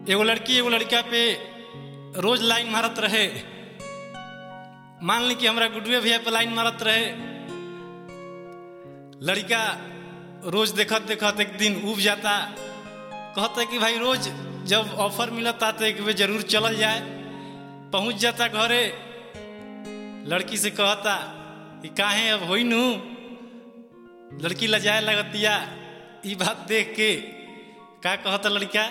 एगो लड़की एगो लड़का पे रोज लाइन मारत रहे। मान ली कि हमरा गुडुए भैया पे लाइन मारत रहे। लड़का रोज देखत देखत एक दिन उब जाता, कहता कि भाई रोज जब ऑफर मिलता तो एक बार जरूर चलल जाए। पहुंच जाता घरे, लड़की से कहता कि काहे अब होई नू। लड़की लजाए लगतिया। ई बात देख के का कहता लड़का,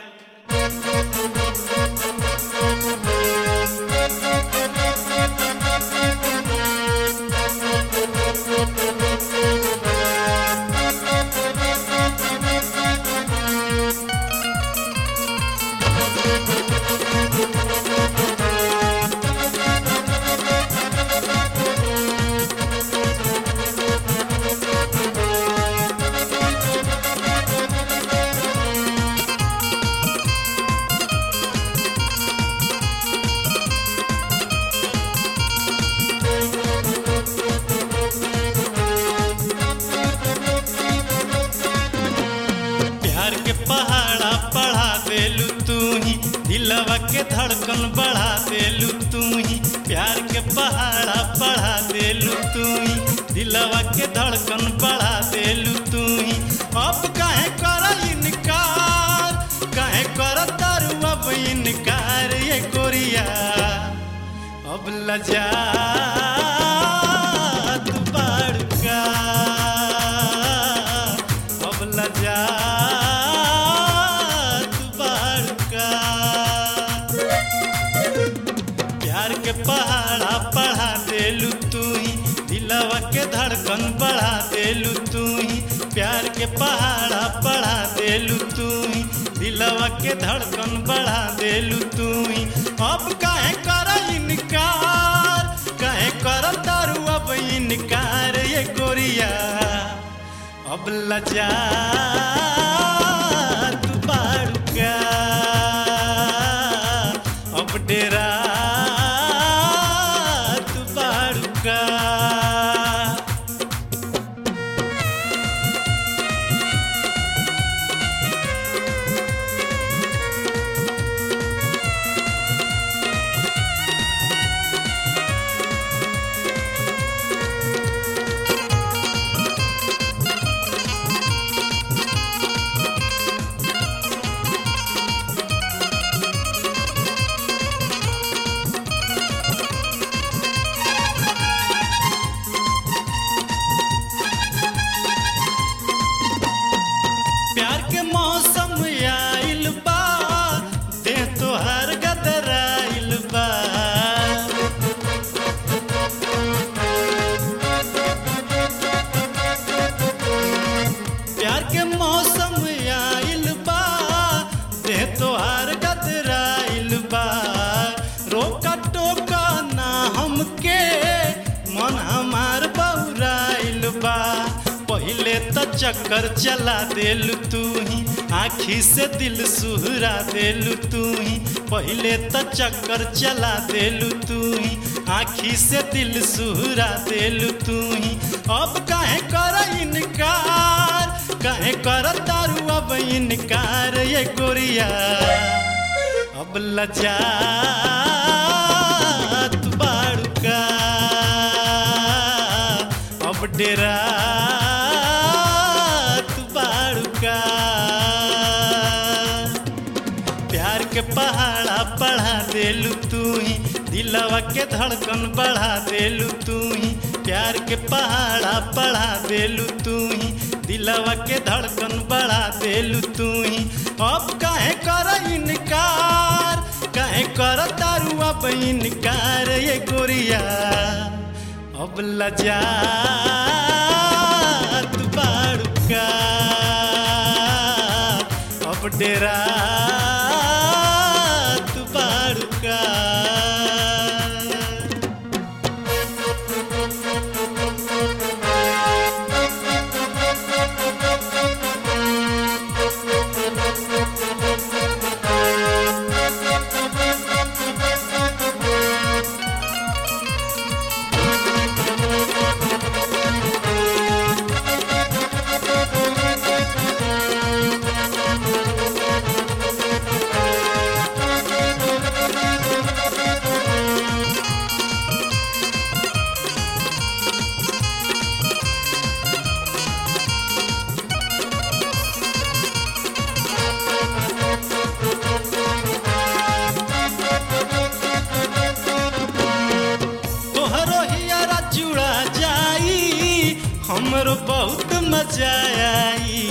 दिलवा के धड़कन बढ़ा देलू तू ही। प्यार के पहाड़ा बढ़ा देलू तू ही, दिलवा के धड़कन बढ़ा देलू तू ही। अब काहे कर इनकार, काहे कर तारू अब इनकार ये गोरिया। अब लजा तू बड़का, अब लजा पहाड़ा बढ़ा देलू तू ही, दिलवा के धड़कन बढ़ा देलू तू ही। प्यार के पहाड़ा बढ़ा देलू तू ही, दिलवा के धड़कन बढ़ा देलू तू ही। अब काहे कर इनकार, काहे कर तारू अब इनकार ये गोरिया। अब लजा तू बड़का, अब डेरा चक्कर चला देलू तू ही, आँखी से दिल सुहरा देलू तू ही। पहले तो चक्कर चला देलू तू ही, आँखी से दिल सुहरा देलू तू ही। अब काहे कर इनकार, काहे कर तारू अब इनकार ये गोरिया। अब लजा तू बड़का, अब डेरा पहाड़ा बढ़ा देलू तू ही, दिलवा के धड़कन बढ़ा देलू तू ही। प्यार के पहाड़ा बढ़ा देलू तू ही, दिलवा के धड़कन बढ़ा देलू तू ही। अब काहे कर इनकार, काहे कर तारू अब इनकार ये गोरिया। अब लजा तू बड़का, अब डेरा हमरो बहुत मजा आई।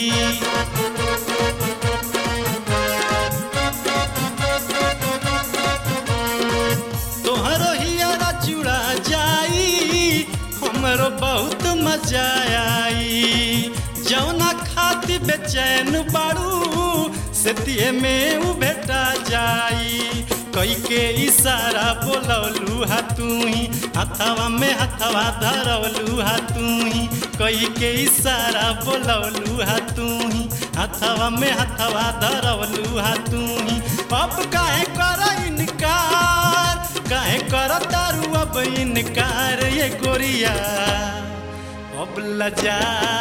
तोहरो हियारा जुड़ा जाई, हमरो बहुत मजा आई। जौना खाती बेचैन बाड़ू सेतिए में उ भेटा जाई। कई के इशारा बोलौलू हा तुही, हथवा में हथवा धरौलू हा तुही। कई के इशारा बोलौलू हा तुही, हथवा में हथवा धरौलू हा तुही। अब काहे कर इनकार, काहे कर तारू अब इनकार ये गोरिया। अब लजा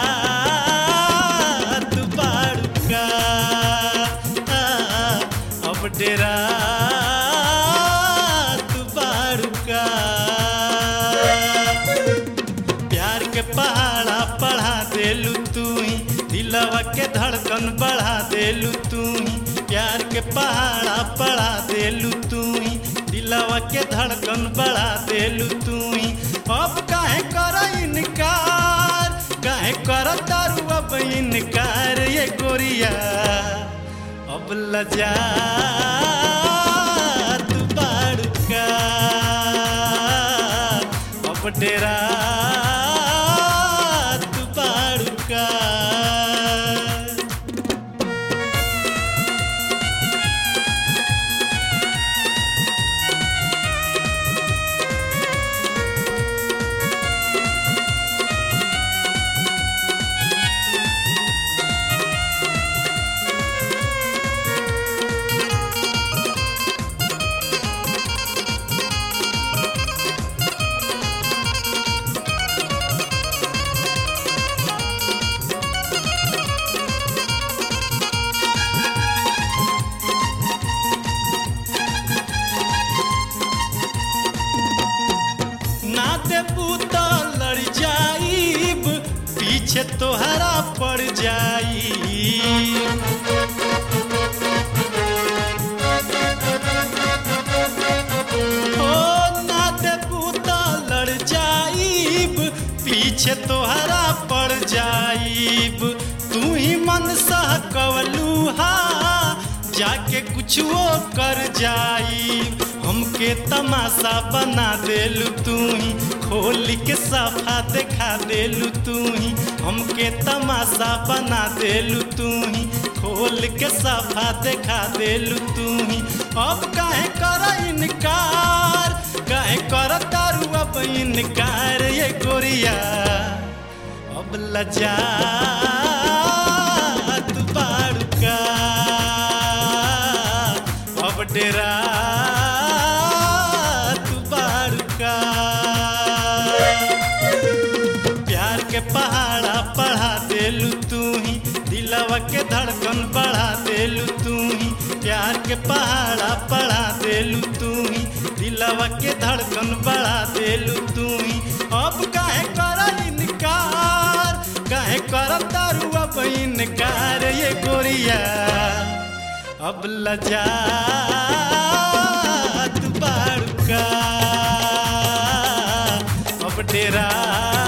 तू बाड़ू का, अब डेरा तू बाड़ू का। प्यार के पहाड़ा पढ़ा देलू तुही, दिलवा के धड़कन बढ़ा देलू तुही। प्यार के पहाड़ा पढ़ा देलू तुही, दिलवा के धड़कन बढ़ा देलू तुही। अब काहे कर इनकार, काहे कर तारू अब इनकार ये गोरिया। अब लजा तू बाड़ू का, अब डेरा तू बाड़ू का। पीछे तोहरा पड़ जाई। ओ ना देबू तो लड़ जाईब, पीछे तोहरा पड़ जाईब। तू ही मन सहकवलू हा, जाके कुछो कर जाईब। हमके तमाशा बना देलू तू ही, खोल के साफा देखा देलू तू ही। हमके तमाशा बना देलू तू ही, खोल के साफा देखा देलू तू ही। अब काहे कर इनकार, काहे कर तारू अब इनकार ये गोरिया। अब लजा तू बाड़ू का, अब डेरा तू बाड़ू का। प्यार के पहाड़ा पढ़ा देलू तू ही, दिलवा के धड़कन बढ़ा देलू तू ही। प्यार के पहाड़ा पढ़ा देलू तू ही, दिलवा के धड़कन बढ़ा देलू तू ही। अब काहे कर इनकार, काहे कर तारू अब इनकार ये गोरिया। अब लजा तू बाड़ू का, अब डेरा